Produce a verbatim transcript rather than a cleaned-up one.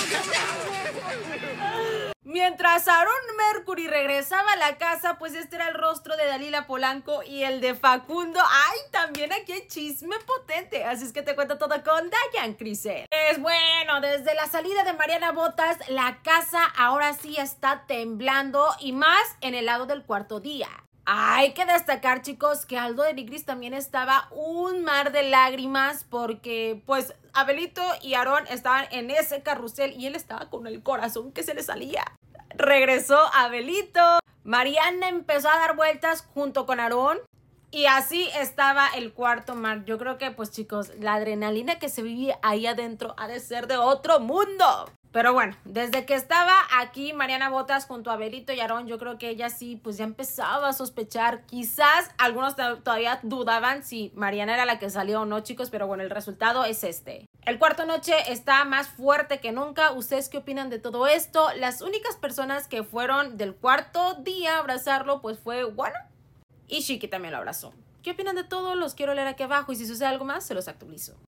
Mientras Aaron Mercury regresaba a la casa, pues este era el rostro de Dalila Polanco y el de Facundo. ¡Ay! También aquí hay chisme potente. Así es que te cuento todo con Diane Crisel. Es bueno, desde la salida de Mariana Botas, la casa ahora sí está temblando y más en el lado del cuarto día. Hay que destacar, chicos, que Aldo de Nigris también estaba un mar de lágrimas porque, pues, Abelito y Aarón estaban en ese carrusel y él estaba con el corazón que se le salía. Regresó Abelito. Mariana empezó a dar vueltas junto con Aarón y así estaba el cuarto mar. Yo creo que, pues, chicos, la adrenalina que se vivía ahí adentro ha de ser de otro mundo. Pero bueno, desde que estaba aquí Mariana Botas junto a Abelito y Aarón, yo creo que ella sí, pues ya empezaba a sospechar. Quizás algunos todavía dudaban si Mariana era la que salió o no, chicos, pero bueno, el resultado es este. El cuarto noche está más fuerte que nunca. ¿Ustedes qué opinan de todo esto? Las únicas personas que fueron del cuarto día a abrazarlo, pues fue Juana y Chiqui también lo abrazó. ¿Qué opinan de todo? Los quiero leer aquí abajo y si sucede algo más, se los actualizo.